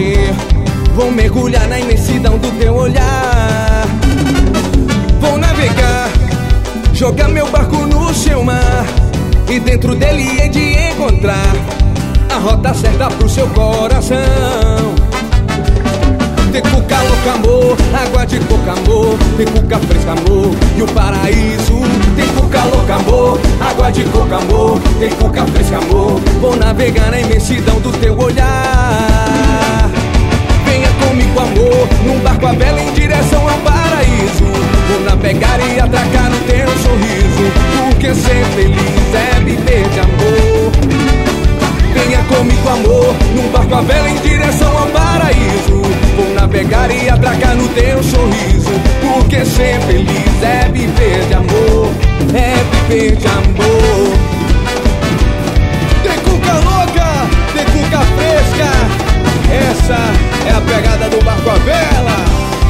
você. Vou mergulhar na imensidão do teu olhar. Vou navegar, jogar meu barco no seu mar, e dentro dele hei de encontrar a rota certa pro seu coração. Tem cuca louca, amor, água de coco, amor, tem cuca fresca, amor, e o paraíso. Tem cuca louca, amor, água de coco, amor, tem cuca fresca, amor. Vou navegar na imensidão do teu olhar. Venha comigo, amor, num barco à vela em direção ao paraíso. Vou navegar e atracar no teu sorriso, porque ser feliz é viver de amor. Venha comigo, amor, num barco à vela em direção ao paraíso. Vou navegar e atracar no teu sorriso, porque ser feliz é viver de amor, é viver de amor. Tem cuca louca, tem cuca fresca, essa é a pegada do barco à vela.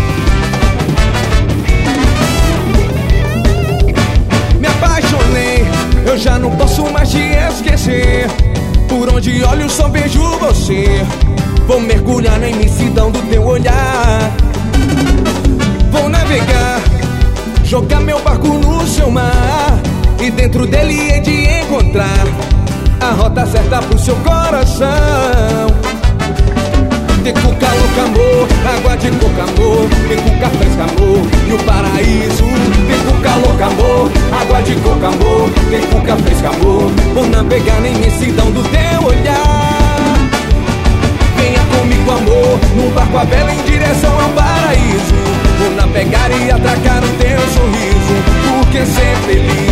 Me apaixonei, eu já não posso mais te esquecer. Por onde olho só vejo você. Vou mergulhar na imensidão do teu olhar. Vou navegar, jogar meu barco no seu mar, e dentro dele hei de encontrar a rota certa pro seu coração. Tem cuca louca, amor, água de coco, amor, tem cuca fresca, amor, e o paraíso. Tem cuca louca, amor, água de coco, amor, tem cuca fresca, amor. Vou navegar na imensidão do teu olhar. Venha comigo, amor, num barco à vela em direção ao paraíso. Vou navegar e atracar no teu sorriso, porque ser feliz